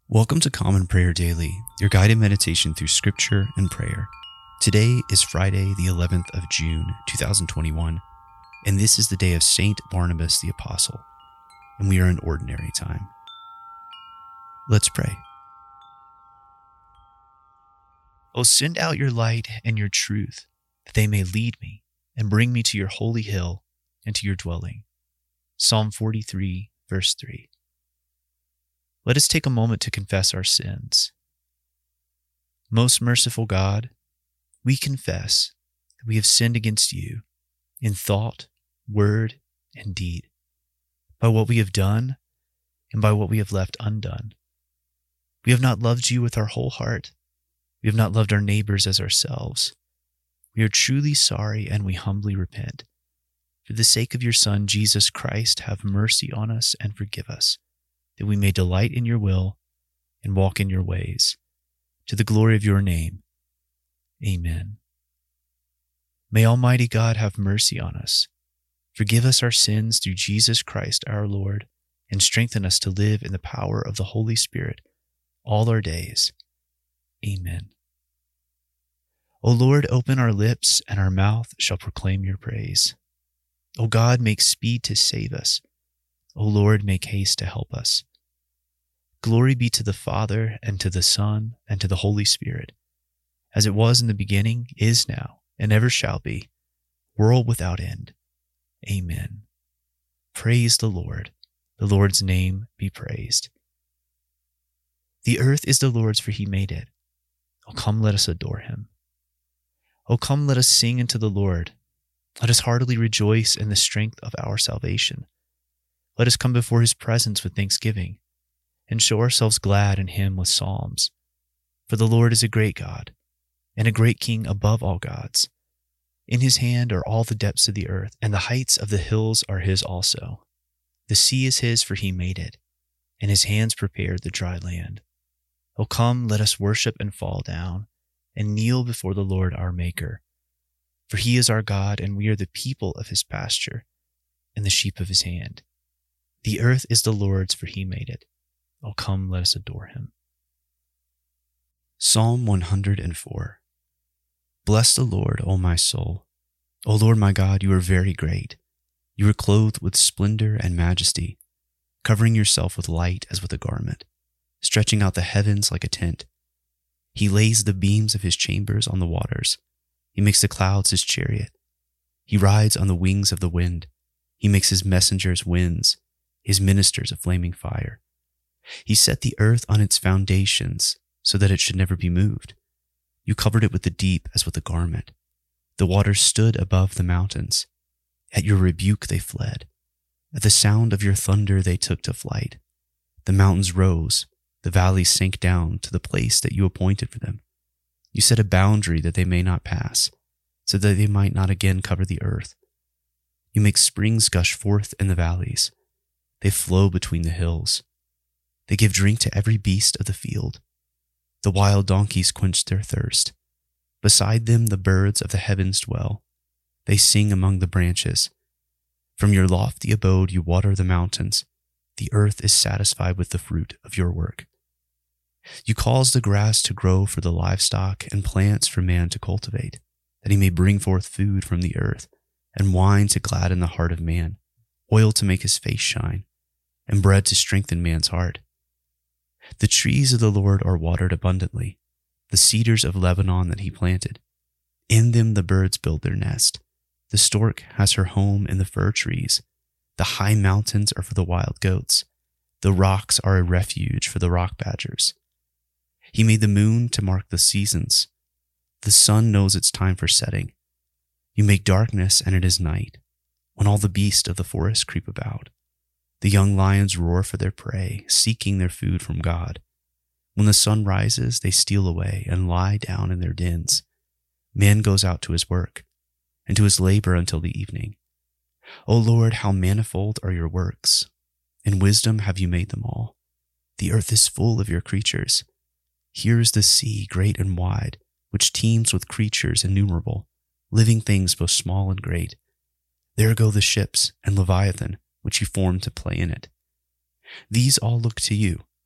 Welcome to Common Prayer Daily, your guided meditation through scripture and prayer. Today is Friday, the 11th of June, 2021, and this is the day of Saint Barnabas the Apostle, and we are in ordinary time. Let's pray. O send out your light and your truth, that they may lead me and bring me to your holy hill and to your dwelling. Psalm 43, verse 3. Let us take a moment to confess our sins. Most merciful God, we confess that we have sinned against you in thought, word, and deed, by what we have done and by what we have left undone. We have not loved you with our whole heart. We have not loved our neighbors as ourselves. We are truly sorry and we humbly repent. For the sake of your Son, Jesus Christ, have mercy on us and forgive us, that we may delight in your will and walk in your ways, to the glory of your name. Amen. May Almighty God have mercy on us, forgive us our sins through Jesus Christ our Lord, and strengthen us to live in the power of the Holy Spirit all our days. Amen. O Lord, open our lips, and our mouth shall proclaim your praise. O God, make speed to save us. O Lord, make haste to help us. Glory be to the Father, and to the Son, and to the Holy Spirit, as it was in the beginning, is now, and ever shall be, world without end. Amen. Praise the Lord. The Lord's name be praised. The earth is the Lord's, for he made it. O come, let us adore him. O come, let us sing unto the Lord. Let us heartily rejoice in the strength of our salvation. Let us come before his presence with thanksgiving, and show ourselves glad in him with psalms. For the Lord is a great God, and a great King above all gods. In his hand are all the depths of the earth, and the heights of the hills are his also. The sea is his, for he made it, and his hands prepared the dry land. O come, let us worship and fall down, and kneel before the Lord our Maker. For he is our God, and we are the people of his pasture, and the sheep of his hand. The earth is the Lord's, for he made it. O come, let us adore him. Psalm 104. Bless the Lord, O my soul. O Lord my God, you are very great. You are clothed with splendor and majesty, covering yourself with light as with a garment, stretching out the heavens like a tent. He lays the beams of his chambers on the waters. He makes the clouds his chariot. He rides on the wings of the wind. He makes his messengers winds, his ministers a flaming fire. He set the earth on its foundations so that it should never be moved. You covered it with the deep as with a garment. The waters stood above the mountains. At your rebuke they fled. At the sound of your thunder they took to flight. The mountains rose. The valleys sank down to the place that you appointed for them. You set a boundary that they may not pass, so that they might not again cover the earth. You make springs gush forth in the valleys. They flow between the hills. They give drink to every beast of the field. The wild donkeys quench their thirst. Beside them the birds of the heavens dwell. They sing among the branches. From your lofty abode you water the mountains. The earth is satisfied with the fruit of your work. You cause the grass to grow for the livestock and plants for man to cultivate, that he may bring forth food from the earth, and wine to gladden the heart of man, oil to make his face shine, and bread to strengthen man's heart. The trees of the Lord are watered abundantly, the cedars of Lebanon that he planted. In them the birds build their nest. The stork has her home in the fir trees. The high mountains are for the wild goats. The rocks are a refuge for the rock badgers. He made the moon to mark the seasons. The sun knows its time for setting. You make darkness, and it is night, when all the beasts of the forest creep about. The young lions roar for their prey, seeking their food from God. When the sun rises, they steal away and lie down in their dens. Man goes out to his work, and to his labor until the evening. O Lord, how manifold are your works! In wisdom have you made them all. The earth is full of your creatures. Here is the sea, great and wide, which teems with creatures innumerable, living things both small and great. There go the ships and Leviathan, which you formed to play in it. These all look to you.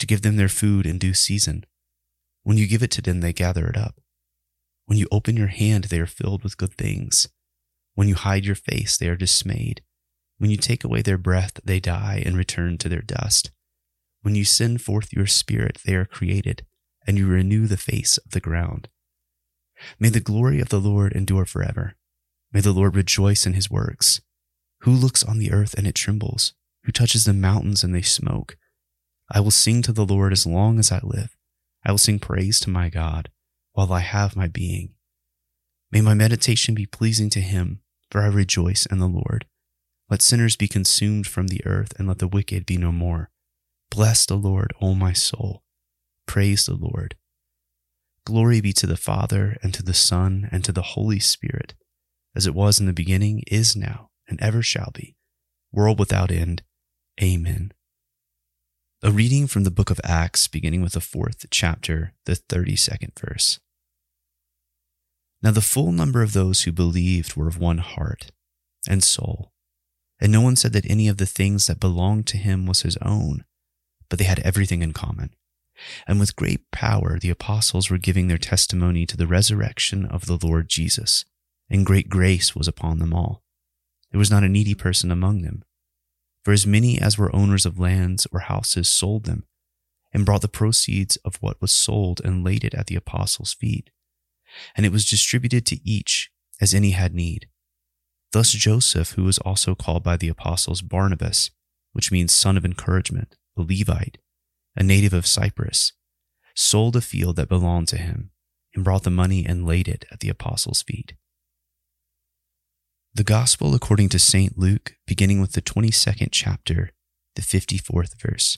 to give them their food in due season. When you give it to them, they gather it up. When you open your hand, they are filled with good things. When you hide your face, they are dismayed. When you take away their breath, they die and return to their dust. When you send forth your spirit, they are created, and you renew the face of the ground. May the glory of the Lord endure forever. May the Lord rejoice in his works. Who looks on the earth and it trembles? Who touches the mountains and they smoke? I will sing to the Lord as long as I live. I will sing praise to my God while I have my being. May my meditation be pleasing to him, for I rejoice in the Lord. Let sinners be consumed from the earth, and let the wicked be no more. Bless the Lord, O my soul. Praise the Lord. Glory be to the Father, and to the Son, and to the Holy Spirit, as it was in the beginning, is now, and ever shall be, world without end. Amen. A reading from the book of Acts, beginning with the 4th chapter, the 32nd verse. Now the full number of those who believed were of one heart and soul, and no one said that any of the things that belonged to him was his own, but they had everything in common. And with great power the apostles were giving their testimony to the resurrection of the Lord Jesus, and great grace was upon them all. There was not a needy person among them. For as many as were owners of lands or houses sold them, and brought the proceeds of what was sold and laid it at the apostles' feet. And it was distributed to each as any had need. Thus Joseph, who was also called by the apostles Barnabas, which means son of encouragement, a Levite, a native of Cyprus, sold a field that belonged to him, and brought the money and laid it at the apostles' feet. The Gospel according to St. Luke, beginning with the 22nd chapter, the 54th verse.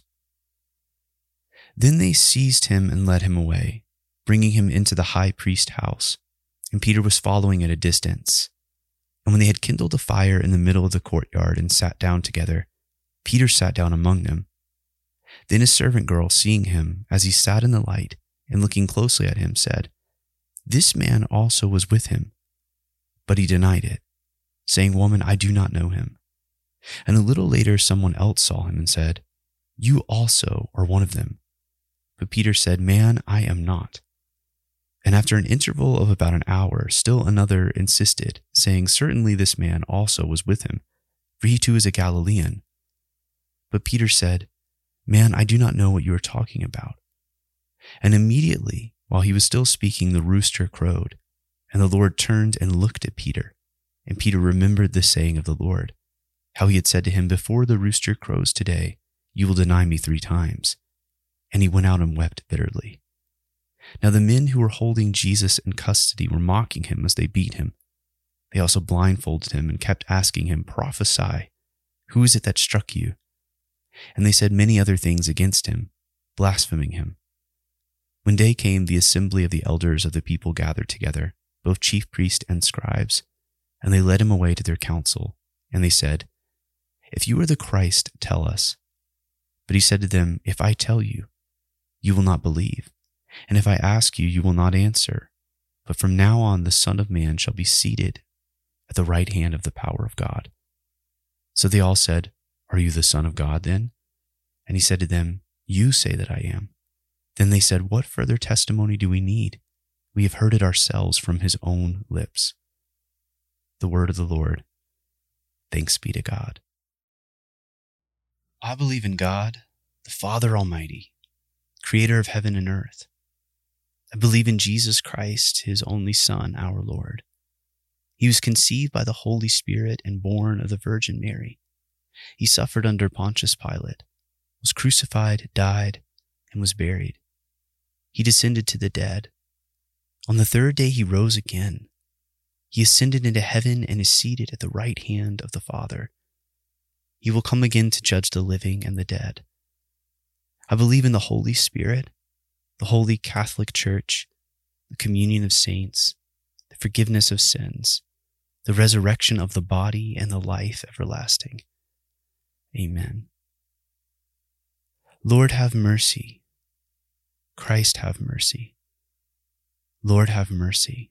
Then they seized him and led him away, bringing him into the high priest's house, and Peter was following at a distance. And when they had kindled a fire in the middle of the courtyard and sat down together, Peter sat down among them. Then a servant girl, seeing him as he sat in the light and looking closely at him, said, "This man also was with him." But he denied it, saying, "Woman, I do not know him." And a little later someone else saw him and said, "You also are one of them." But Peter said, "Man, I am not." And after an interval of about an hour, still another insisted, saying, "Certainly this man also was with him, for he too is a Galilean." But Peter said, "Man, I do not know what you are talking about." And immediately, while he was still speaking, the rooster crowed, and the Lord turned and looked at Peter. And Peter remembered the saying of the Lord, how he had said to him, "Before the rooster crows today, you will deny me 3 times." And he went out and wept bitterly. Now the men who were holding Jesus in custody were mocking him as they beat him. They also blindfolded him and kept asking him, "Prophesy, who is it that struck you?" And they said many other things against him, blaspheming him. When day came, the assembly of the elders of the people gathered together, both chief priests and scribes, and they led him away to their council. And they said, "If you are the Christ, tell us." But he said to them, "If I tell you, you will not believe. And if I ask you, you will not answer. But from now on, the Son of Man shall be seated at the right hand of the power of God." So they all said, "Are you the Son of God then?" And he said to them, "You say that I am." Then they said, "What further testimony do we need? We have heard it ourselves from his own lips." The word of the Lord. Thanks be to God. I believe in God, the Father Almighty, creator of heaven and earth. I believe in Jesus Christ, his only Son, our Lord. He was conceived by the Holy Spirit and born of the Virgin Mary. He suffered under Pontius Pilate, was crucified, died, and was buried. He descended to the dead. On the 3rd day he rose again. He ascended into heaven and is seated at the right hand of the Father. He will come again to judge the living and the dead. I believe in the Holy Spirit, the Holy Catholic Church, the communion of saints, the forgiveness of sins, the resurrection of the body, and the life everlasting. Amen. Lord, have mercy. Christ, have mercy. Lord, have mercy.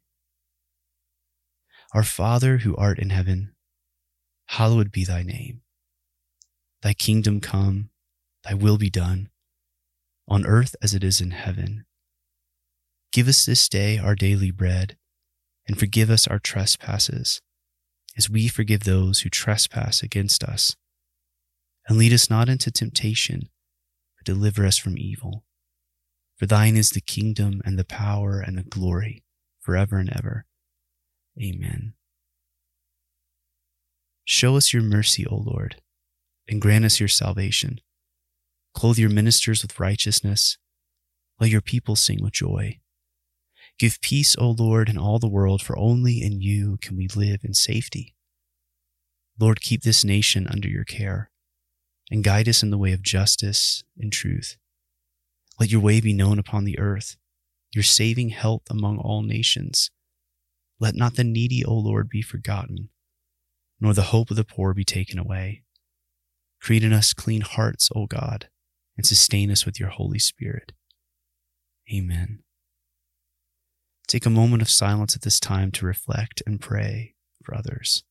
Our Father, who art in heaven, hallowed be thy name. Thy kingdom come, thy will be done, on earth as it is in heaven. Give us this day our daily bread, and forgive us our trespasses, as we forgive those who trespass against us. And lead us not into temptation, but deliver us from evil. For thine is the kingdom and the power and the glory, forever and ever. Amen. Show us your mercy, O Lord, and grant us your salvation. Clothe your ministers with righteousness. Let your people sing with joy. Give peace, O Lord, in all the world, for only in you can we live in safety. Lord, keep this nation under your care, and guide us in the way of justice and truth. Let your way be known upon the earth, your saving health among all nations. Let not the needy, O Lord, be forgotten, nor the hope of the poor be taken away. Create in us clean hearts, O God, and sustain us with your Holy Spirit. Amen. Take a moment of silence at this time to reflect and pray for others.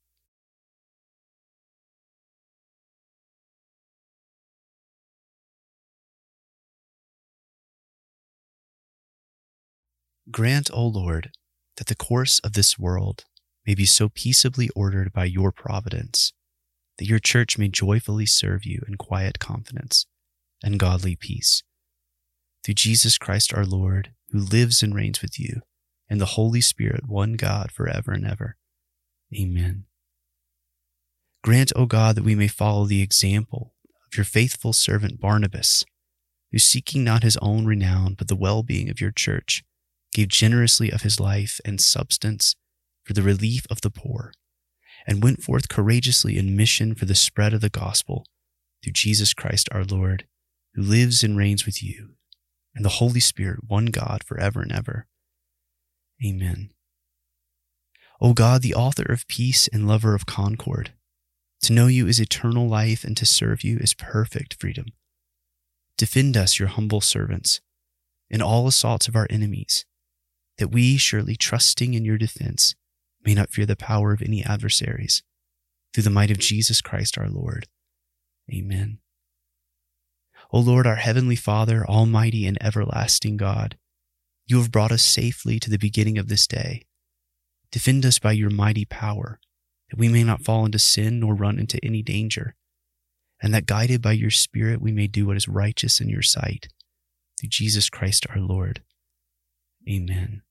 Grant, O Lord, that the course of this world may be so peaceably ordered by your providence, that your church may joyfully serve you in quiet confidence and godly peace. Through Jesus Christ our Lord, who lives and reigns with you, and the Holy Spirit, one God, forever and ever. Amen. Grant, O God, that we may follow the example of your faithful servant Barnabas, who, seeking not his own renown, but the well-being of your church, gave generously of his life and substance for the relief of the poor, and went forth courageously in mission for the spread of the gospel, through Jesus Christ our Lord, who lives and reigns with you, and the Holy Spirit, one God, forever and ever. Amen. O God, the author of peace and lover of concord, to know you is eternal life, and to serve you is perfect freedom. Defend us, your humble servants, in all assaults of our enemies, that we, surely trusting in your defense, may not fear the power of any adversaries, through the might of Jesus Christ our Lord. Amen. O Lord, our heavenly Father, almighty and everlasting God, you have brought us safely to the beginning of this day. Defend us by your mighty power, that we may not fall into sin nor run into any danger, and that guided by your Spirit we may do what is righteous in your sight, through Jesus Christ our Lord. Amen.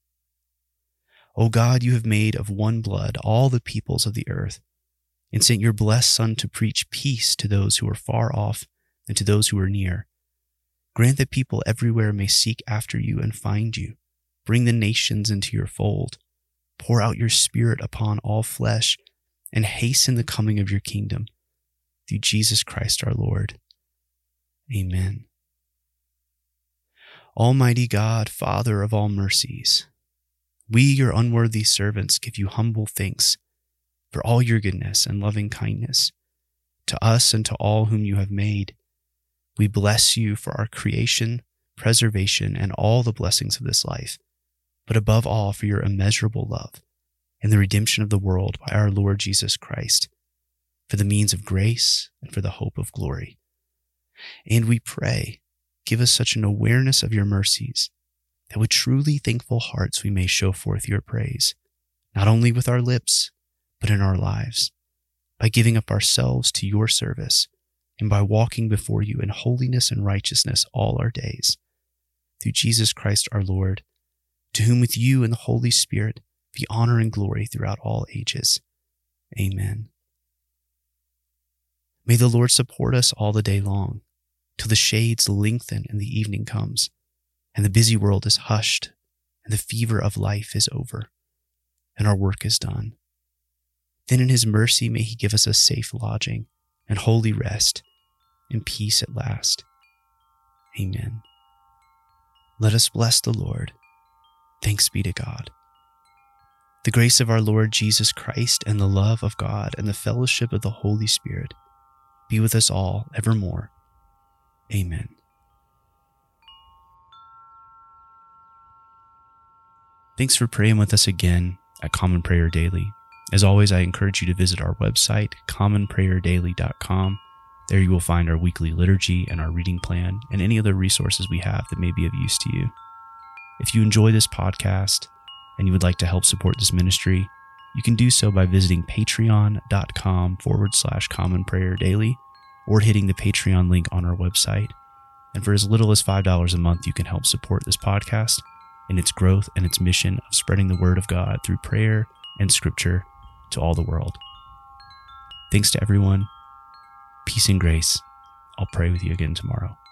O God, you have made of one blood all the peoples of the earth, and sent your blessed Son to preach peace to those who are far off and to those who are near. Grant that people everywhere may seek after you and find you. Bring the nations into your fold. Pour out your Spirit upon all flesh, and hasten the coming of your kingdom. Through Jesus Christ our Lord. Amen. Almighty God, Father of all mercies, we, your unworthy servants, give you humble thanks for all your goodness and loving kindness to us and to all whom you have made. We bless you for our creation, preservation, and all the blessings of this life, but above all for your immeasurable love and the redemption of the world by our Lord Jesus Christ, for the means of grace and for the hope of glory. And we pray, give us such an awareness of your mercies that with truly thankful hearts we may show forth your praise, not only with our lips, but in our lives, by giving up ourselves to your service and by walking before you in holiness and righteousness all our days. Through Jesus Christ our Lord, to whom with you and the Holy Spirit be honor and glory throughout all ages. Amen. May the Lord support us all the day long, till the shades lengthen and the evening comes, and the busy world is hushed, and the fever of life is over, and our work is done. Then in his mercy may he give us a safe lodging and holy rest and peace at last. Amen. Let us bless the Lord. Thanks be to God. The grace of our Lord Jesus Christ and the love of God and the fellowship of the Holy Spirit be with us all evermore. Amen. Thanks for praying with us again at Common Prayer Daily. As always, I encourage you to visit our website, commonprayerdaily.com. There you will find our weekly liturgy and our reading plan and any other resources we have that may be of use to you. If you enjoy this podcast and you would like to help support this ministry, you can do so by visiting patreon.com/Common Prayer Daily or hitting the Patreon link on our website. And for as little as $5 a month, you can help support this podcast in its growth and its mission of spreading the word of God through prayer and scripture to all the world. Thanks to everyone. Peace and grace. I'll pray with you again tomorrow.